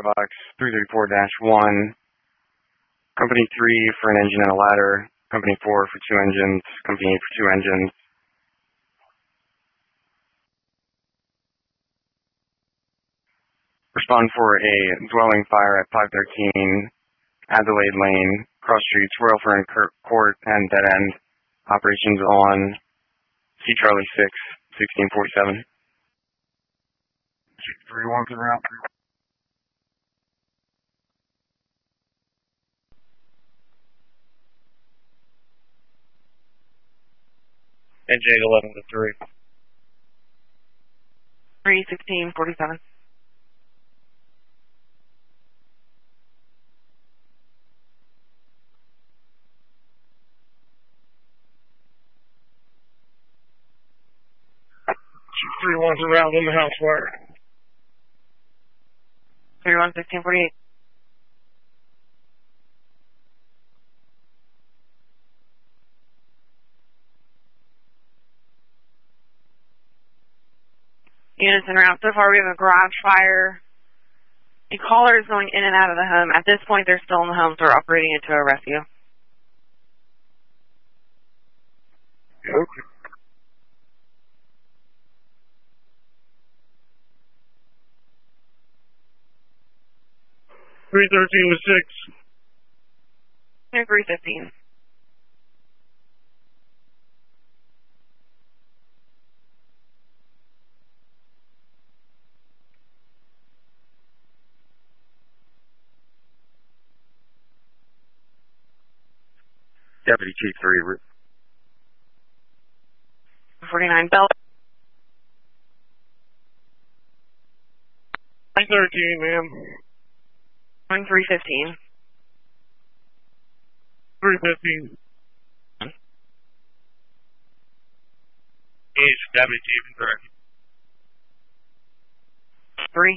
Firebox 334-1. Company 3 for an engine and a ladder. Company 4 for 2 engines. Company 8 for 2 engines. Respond for a dwelling fire at 513 Adelaide Lane, cross streets, Royal Fern Court, and Dead End. Operations on C. Charlie 6, 1647. 31 to the route. NJ 11 to 3. 3, 1647. Chief 31 to the route in the house fire. 31, 1648. Units en route. So far we have a garage fire. The caller is going in and out of the home. At this point they're still in the home, so we're operating into a rescue. Okay. Three 13 to 6. 315. Deputy Chief 3. 49 Bell. 13, ma'am. 315. 315. He's Deputy Chief 3. 3.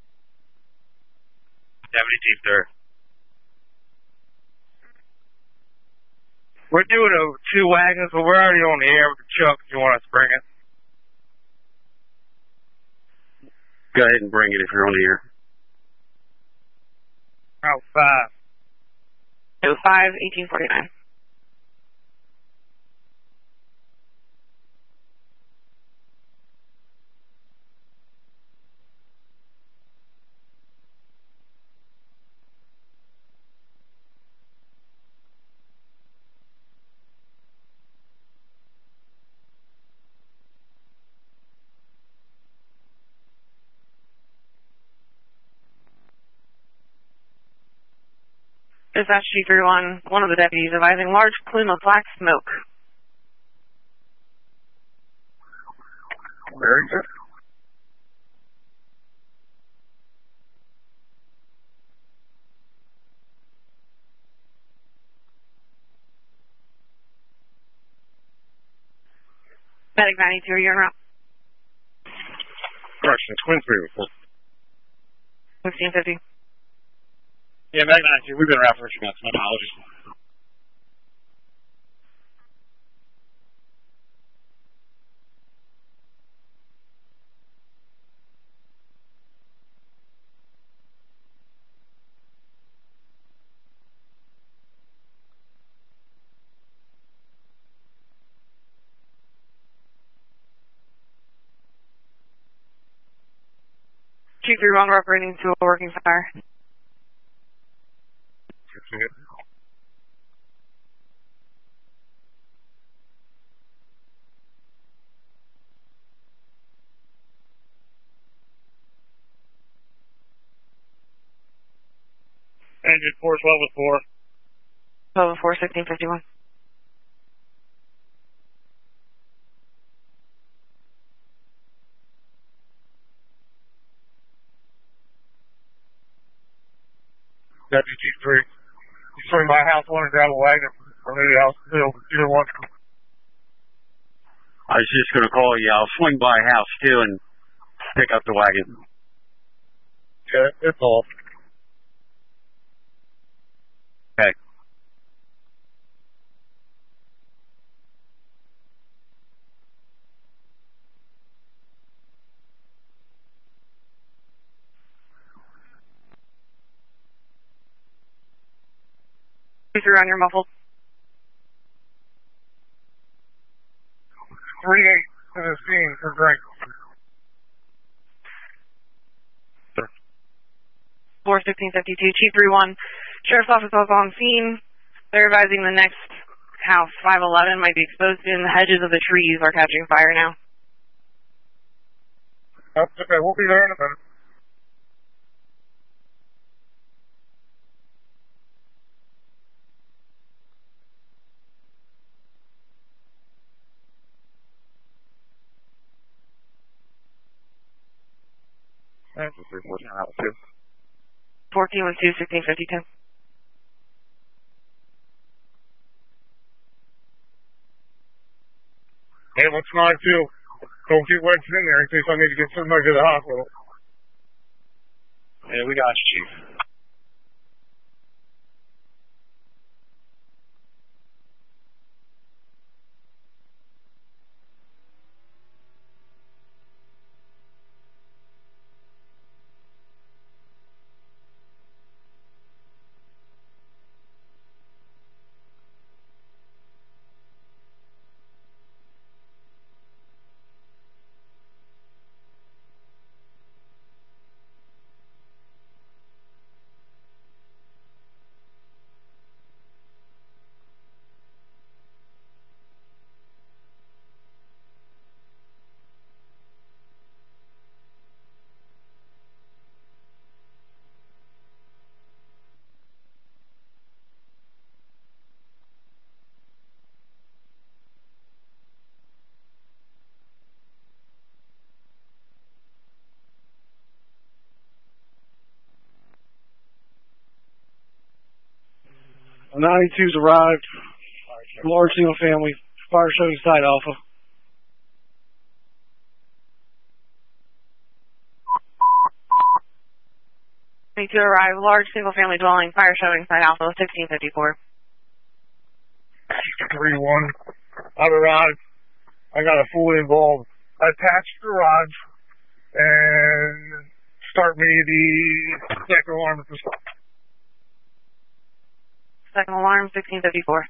Deputy Chief 3. We're doing 2 wagons, but we're already on the air with the truck if you want us to bring it. Go ahead and bring it if you're on the air. Route 5. 05, 1849. Dispatch Chief 31, one of the deputies advising large plume of black smoke. Very good. Medic 92, you're en route. Correction, Twin 3 report. 1650. Yeah, Medic 92, we've been around for a few months. My apologies. Chief 31, we're operating to a working fire. Engine force level 4. Level 4, 1651. Deputy Chief 3. You swing by house 1 and grab a wagon from the house 2. Either one. I was just going to call you. I'll swing by house 2 and pick up the wagon. Yeah, it's off. Okay. 2-3 on your muffled. 3-8 to the scene for drink. 4-16-52, Chief 3-1. Sheriff's Office is on scene. They're advising the next house, 511, might be exposed and the hedges of the trees are catching fire now. Okay, we'll be there in a minute. And 314 out 2. 14 with 2-16-52. Hey, what's 9-2? Don't get wedged in there in case I need to get somebody to the hospital. Yeah, we got you, Chief. A 92's arrived. Large single family. Fire showing site Alpha. To arrive, large single-family dwelling, fire showing site Alpha, 1654. 3-1. I've arrived. I got a fully involved attached garage and start me the second alarm at the start. Second alarm, 1654.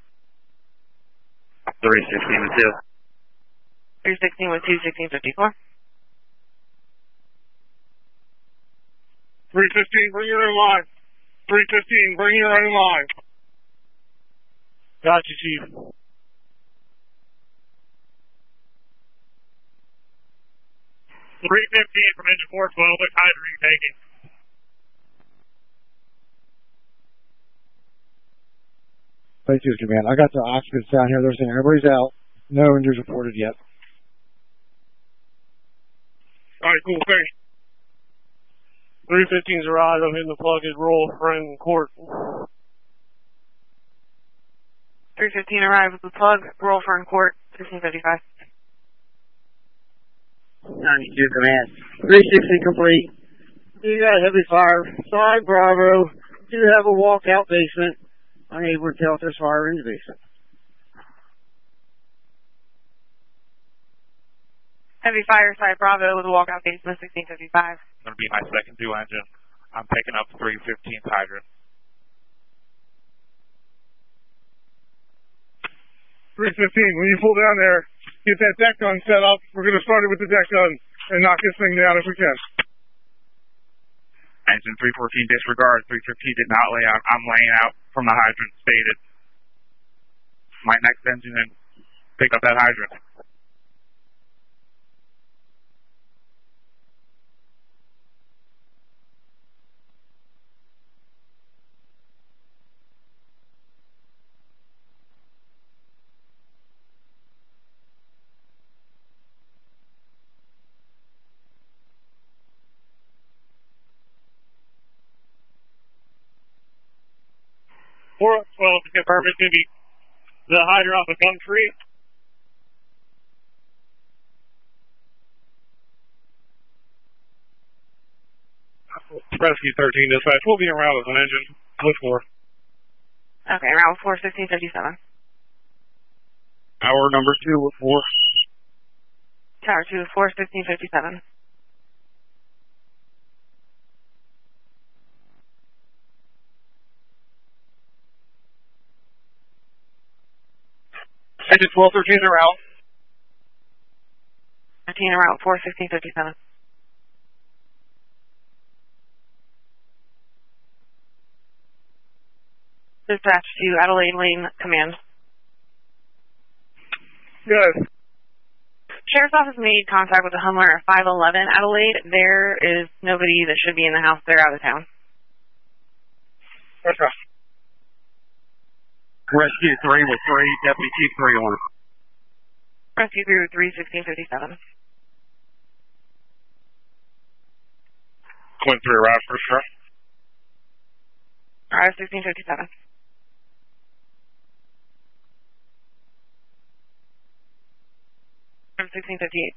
316 with 2. 316 with 2-1654. 315, bring your own line. 315, bring your own line. Got you, Chief. 315 from engine 412, what hydrant are you taking? Thank you, Command. I got the occupants down here. They're saying everybody's out. No injuries reported yet. All right, cool. Thanks. 315's arrived. I'm hitting the plug and roll for in court. 315 arrived with the plug, roll for in court, 1655. 92 command. 360 complete. You got heavy fire. Sorry, Bravo. Do have a walkout basement. Unable to tell if there's fire in the basement. Heavy fire site Bravo with a walkout basement, 1655. Going to be my second 2 engine. I'm picking up 315th hydrant. 315, when you pull down there, get that deck gun set up. We're going to start it with the deck gun and knock this thing down if we can. Engine 314 disregard. 315 did not lay out. I'm laying out from the hydrant stated. My next engine and pick up that hydrant. Well, to confirm it's going to be the hydrant off of Gum Tree. Rescue 13 dispatch. We'll be around with an engine. Look for. Okay, round 4, 1657. Hour number 2 with 4. Tower 2 with 4, 1657. Engine 1213 en route. 13 en route, 41657. Dispatch to Adelaide Lane Command. Yes. Sheriff's Office made contact with the homeowner at 511 Adelaide. There is nobody that should be in the house. They're out of town. Okay. Rescue 3 with 3, Deputy Chief 3 on. Rescue through 31657. Quint 3 arrived for sure. Arrive 1657. Arrive 1658.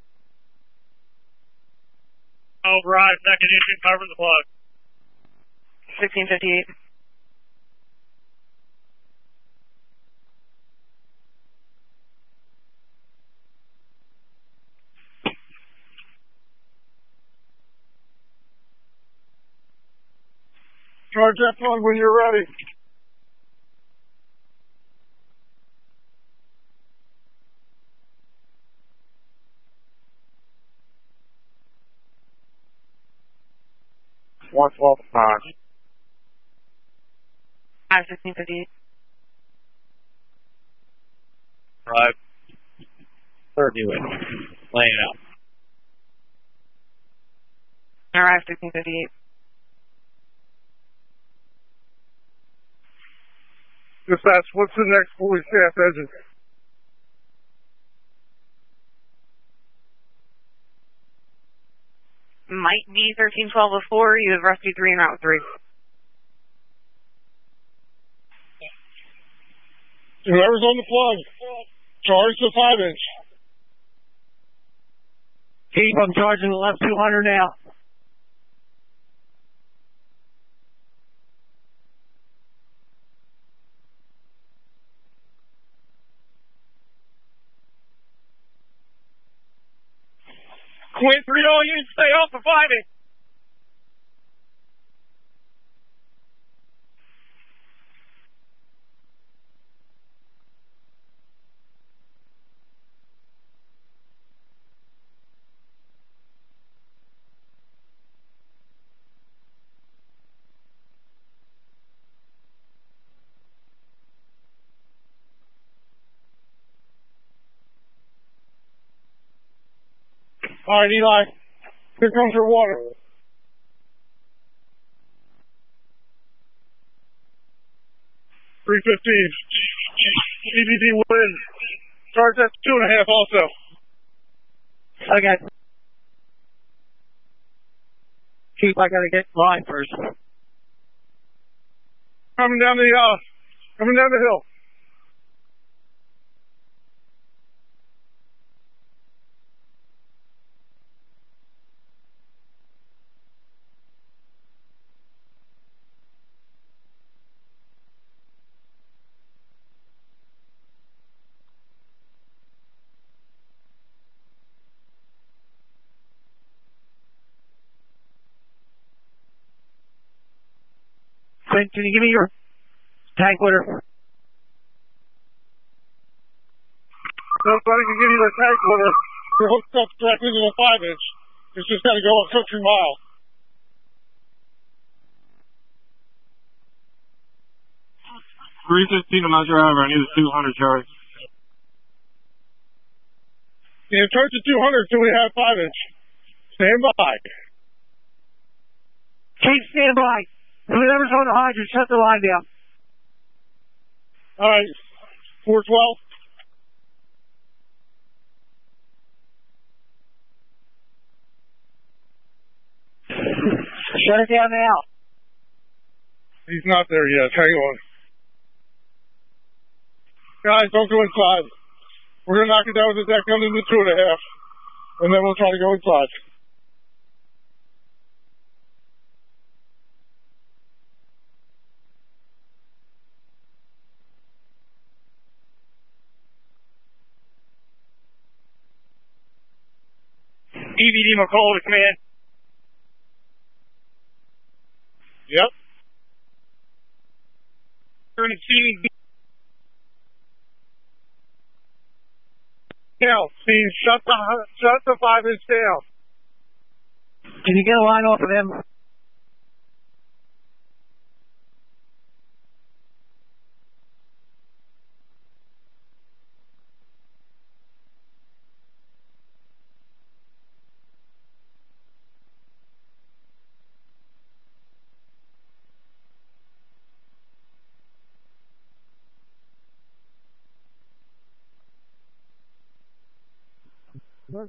All right, second engine, cover the plug. 1658. Charge that plug when you're ready. One 12 5. 1658. Drive. Third unit. Laying out. Arrive 1658. Dispatch, what's the next fully staffed engine? Might be 131204. You have Rescue 3 and Route 3. Whoever's on the plug, charge the 5-inch. Chief, I'm charging the left 200 now. Quint 3, all units stay off the 5-inch. All right, Eli. Here comes your water. 315. EBD wind. Charge that 2.5 also. Okay. Chief, I gotta get line first. Coming down the hill. Quint, can you give me your tank water? Nobody can give you the tank water. You're hooked up directly to the 5-inch. It's just got to go a country mile. $315 on my driver. I need a 200 charge. Yeah, charge the 200 until we have 5-inch. Stand by. Chief, stand by. Whoever's on the hydrant, shut the line down. All right, 412. Shut it down now. He's not there yet. Hang on. Guys, don't go inside. We're going to knock it down with the deck under the 2.5. And then we'll try to go inside. EBD McCall to command. Yep. Turn to tail. See, shut the 5-inch tail. Can you get a line off of him? I'll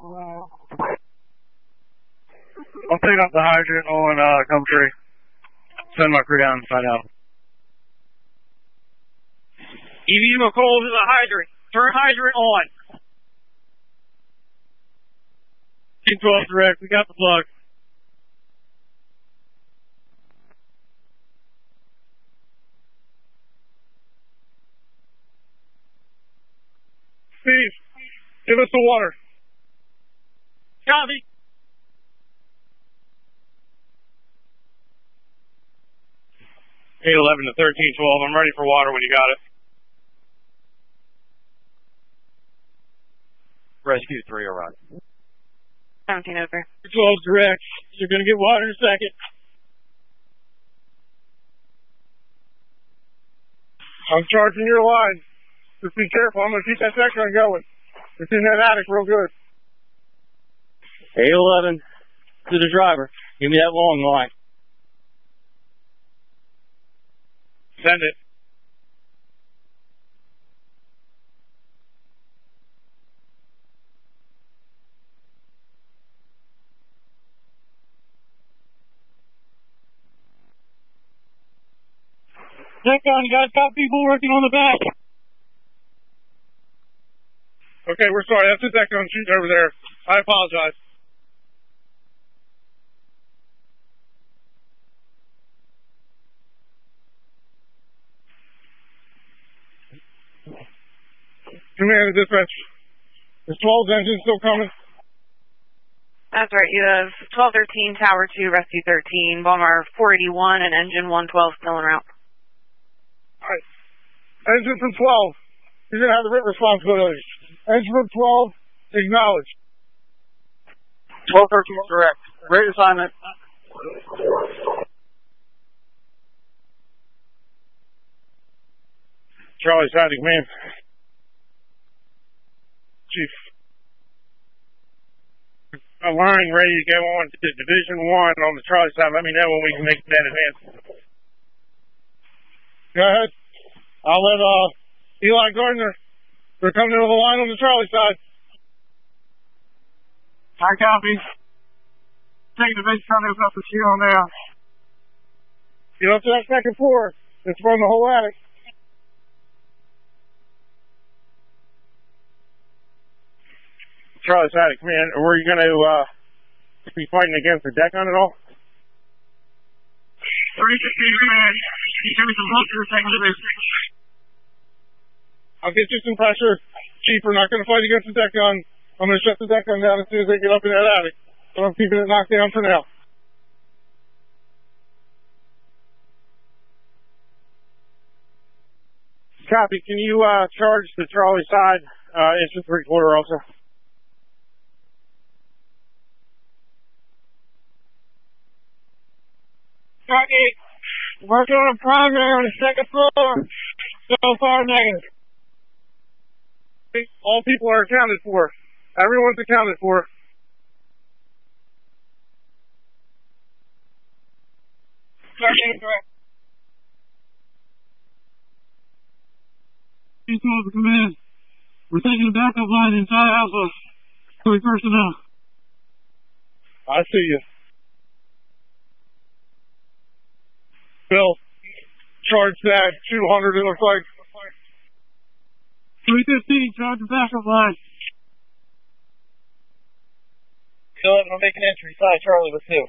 pick up the hydrant on Gumtree. Send my crew down and find out. EV McCall to the hydrant. Turn hydrant on. 12 direct. We got the plug. Steve, give us the water. Copy. Eight 11 to 1312. I'm ready for water when you got it. Rescue 3 arrived. 17 over. 12 direct. You're going to get water in a second. I'm charging your line. Just be careful. I'm going to keep that second going. It's in that attic real good. 811 to the driver. Give me that long line. Send it. Check on, guys. Got people working on the back. Okay, we're sorry. That's the deck on shooting over there. I apologize. Command to dispatch. Is 12's engine still coming? That's right. You have 1213, Tower 2, Rescue 13, Baltimore 481, and Engine 112 still en route. Alright. Engine from 12. You're going to have the written responsibility. Engine from 12, acknowledge. 1213 direct. Great assignment. Charlie Sandy, command. Chief. A line ready to go on to Division 1 on the Charlie side. Let me know when we can make that advance. Go ahead. I'll let Eli Gardner. They're coming into the line on the Charlie side. I copy. Taking the base trying to open up the shield now. Get up to that second floor. It's from the whole attic. Charlie Attic, command. Were you going to be fighting against the deck on it all? 316 command. You give me some pressure, taking the base. I'll get you some pressure. Chief, we're not going to fight against the deck gun. I'm going to shut the deck gun down as soon as they get up in that attic. But I'm keeping it knocked down for now. Copy. Can you charge the Charlie side, inch and 3/4 also? Copy. Working on a primary on the second floor. So far negative. All people are accounted for. Everyone's accounted for. Correct. Command. We're taking a backup line inside Alpha. 3 personnel. I see you. Bill, charge that 200, it looks like. 315, charge the backup line. Go ahead, I'm making entry. Side Charlie with 2.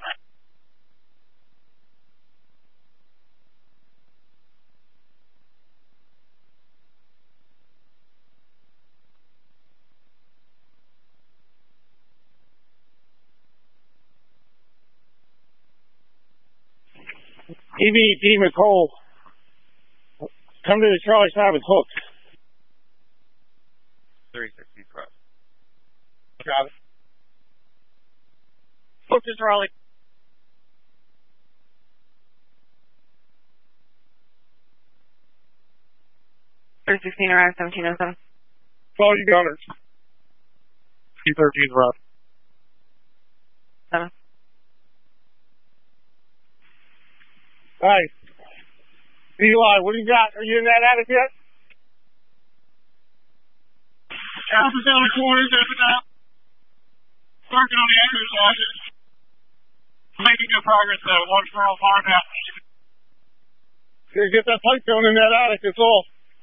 EVP McCall, come to the Charlie side with hooks. 360 cross. Got it. Book this, Raleigh. Third 16 arrived 1707. Call you gunners. T13's rough. 7. Hey. Eli, what do you got? Are you in that attic yet? Alpha's down the corners, open up. Working on the exercises. Making good progress though. One for all far now. Get that pipe going in that attic, it's all.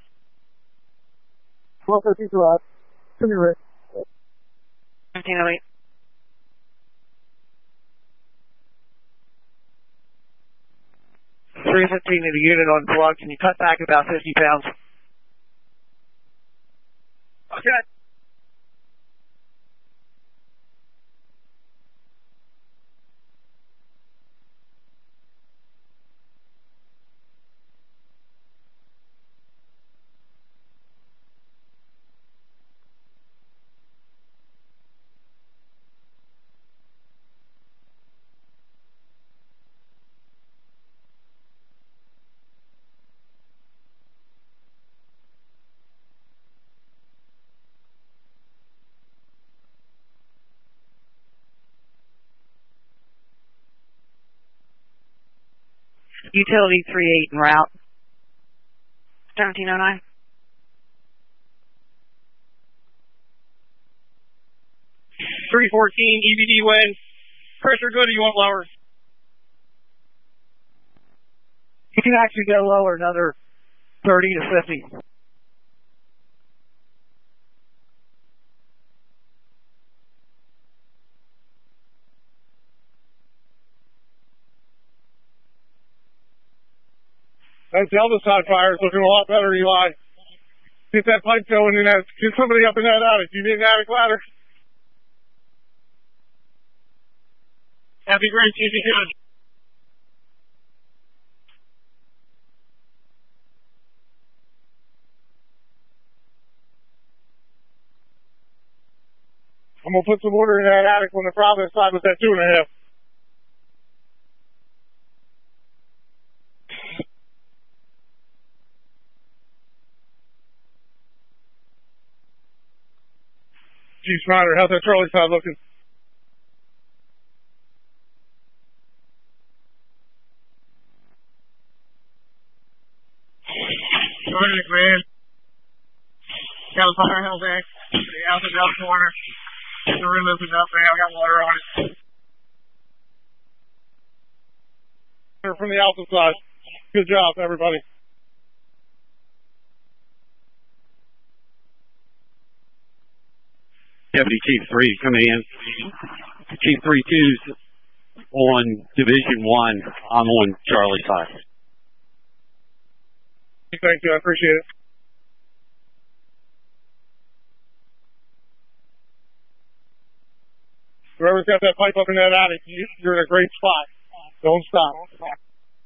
1213 arrived. Come here, Rick. 1708. $315 to the unit on plug. Can you cut back about 50 pounds? Okay. Utility 38 en route. 1709. $314 EVD wind. Pressure good or you want lower? You can actually go lower, another 30 to 50. That Delta side fire is looking a lot better, Eli. Get that pipe going and get somebody up in that attic. You need an attic ladder? That'd be great if you could. I'm going to put some order in that attic on the Providence side with that 2.5. Gee, Snyder, how's that Charlie side looking? Terrific, man. Got a fire hell back. The Alpha Delta corner. The room opened up, man. I got water on it. From the Alpha side. Good job, everybody. Deputy Chief 3 coming in. Chief 3-2's on Division 1. I'm on Charlie side. Thank you, I appreciate it. Whoever's got that pipe up in that attic, you're in a great spot. Don't stop.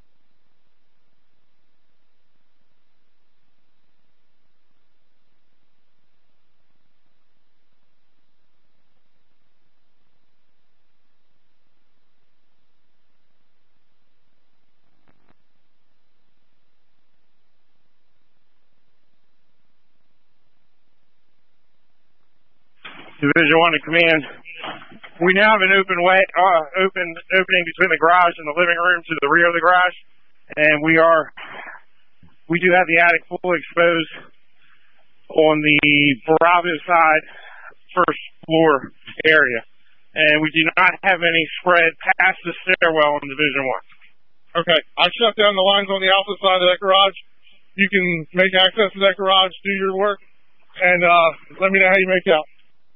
Division 1 to command. We now have an opening between the garage and the living room to the rear of the garage, and we do have the attic fully exposed on the Bravo side, first floor area, and we do not have any spread past the stairwell in Division 1. Okay, I shut down the lines on the Alpha side of that garage. You can make access to that garage, do your work, and let me know how you make out.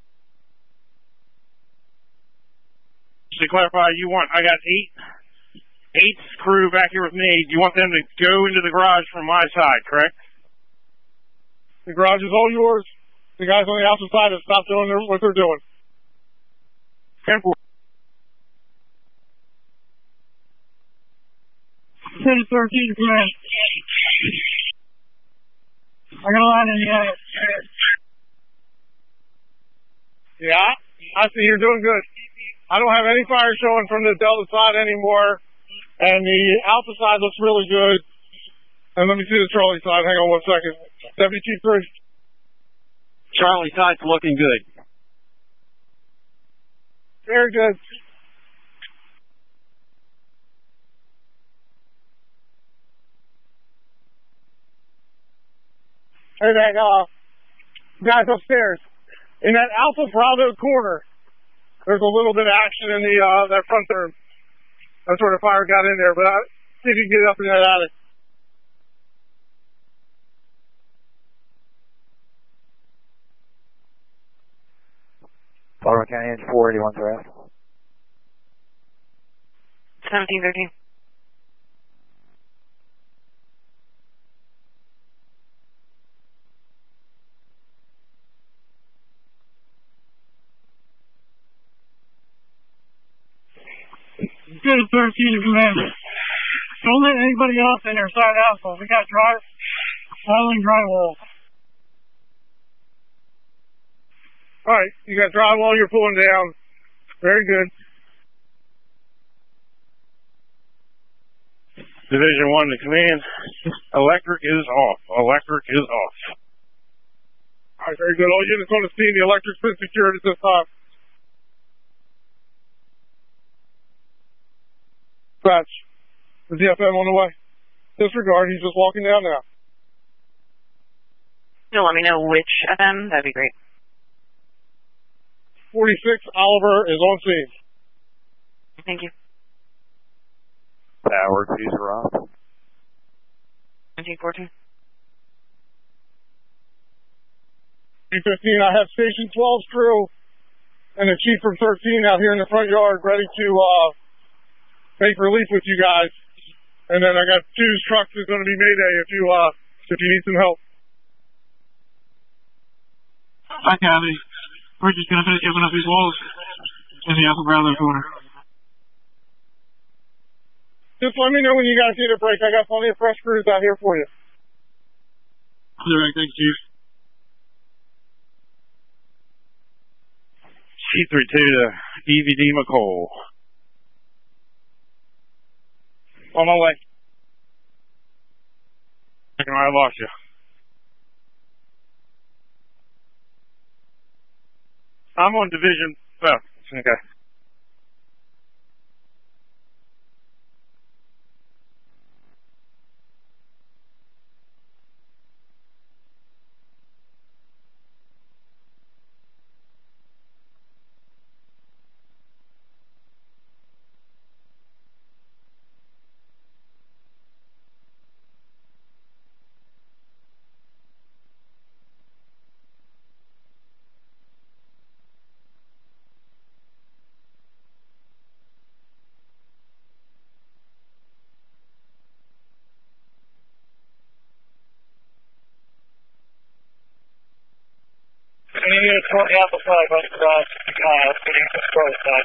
To clarify, I got eight crew back here with me. You want them to go into the garage from my side, correct? The garage is all yours. The guys on the Alpha side have stopped doing what they're doing. 10-4. 10-13, command. I got a line in the attic. Yeah? I see you're doing good. I don't have any fire showing from the Delta side anymore, and the Alpha side looks really good. And let me see the Charlie side. Hang on 1 second. Deputy Chief 3. Charlie side's looking good. Very good. Hey, that guys upstairs. In that Alpha Bravo corner, there's a little bit of action in the that front room. That's where the fire got in there, but see if you can get up in that attic. Baltimore County Engine 481 harassed. 1713. Good 13 command. Don't let anybody else in there side asphalt. We got piling drywall. Alright, you got drywall you're pulling down. Very good. Division 1 to command. Electric is off. Electric is off. Alright, very good. All units on the scene, the electric's been secured at this time. Scratch. Is the FM on the way? Disregard, he's just walking down now. You'll let me know which FM? That'd be great. 46, Oliver is on scene. Thank you. Power 2 off. 1714. 315, I have Station 12's crew and the Chief from 13 out here in the front yard ready to make relief with you guys. And then I got 2's trucks is going to be Mayday if you need some help. Hi, Kathy. We're just going to finish opening up these walls in the Alpha Bravo corner. Just let me know when you guys need a break. I got plenty of fresh crews out here for you. All right, thanks, Chief. Chief 32 to EVD McCall. On my way. I lost you. I'm on division. Oh, okay. Units on the Alpha side, but getting control side.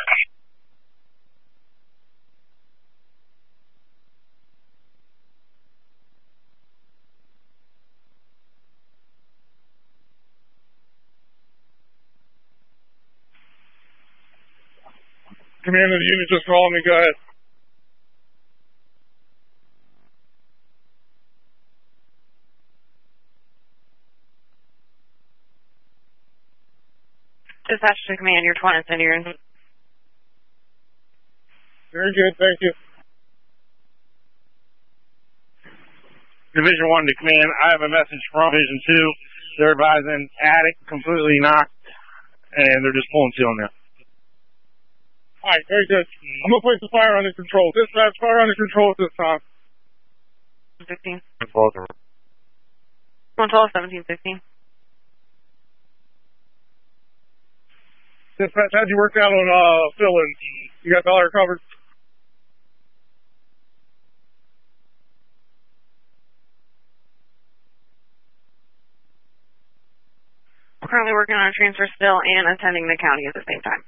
Commander, the unit just calling me. Go ahead. Dispatch to command, your 20 and you're in. Very good, thank you. Division 1 to command. I have a message from Division 2. They're advising attic completely knocked, and they're just pulling steel now. Alright, very good. I'm going to place the fire under control. Dispatch, fire under control at this time. 15. 112, 1715. Dispatch, how'd you work out on filling? You got the dollar covered? We're currently working on a transfer still and attending the county at the same time.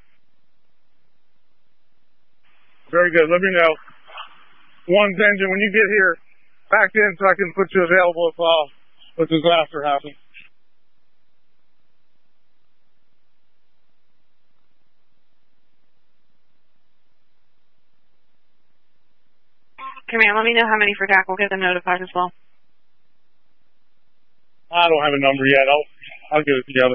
Very good. Let me know. One's engine, when you get here, back in so I can put you available if a disaster happens. Command, let me know how many for TAC. We'll get them notified as well. I don't have a number yet. I'll get it together.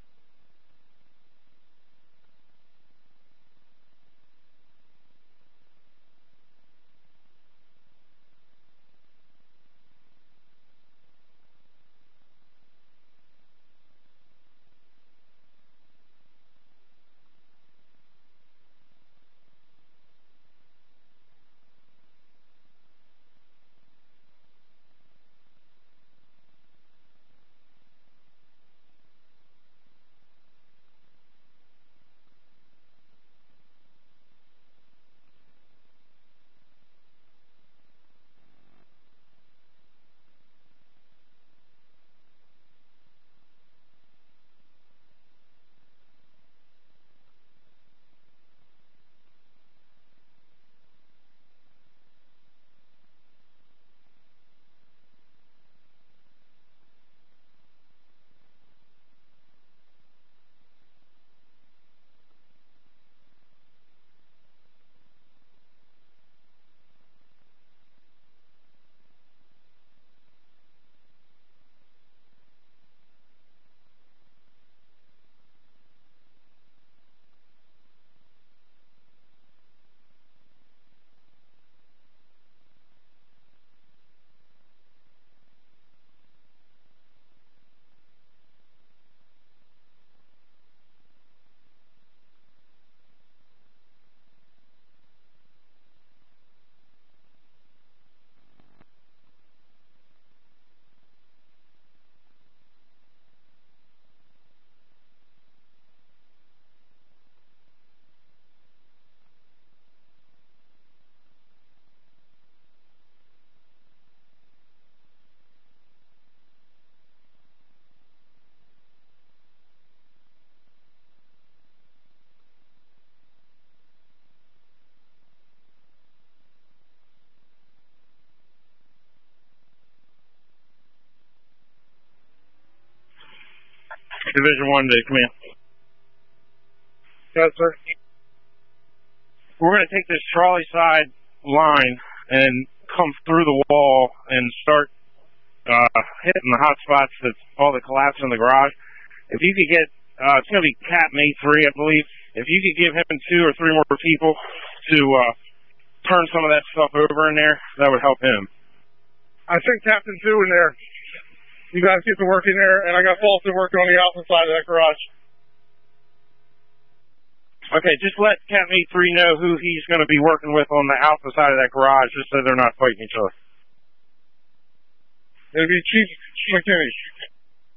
Division 1 to command. Yes, sir. We're going to take this trolley side line and come through the wall and start hitting the hot spots that's all the collapse in the garage. If you could get, it's going to be Cap May 3, I believe. If you could give him 2 or 3 more people to turn some of that stuff over in there, that would help him. I think Captain 2 in there. You guys get to work in there, and I got Fulton working on the outside side of that garage. Okay, just let Cap May 3 know who he's going to be working with on the alpha side of that garage, just so they're not fighting each other. It'll be Chief McKinney.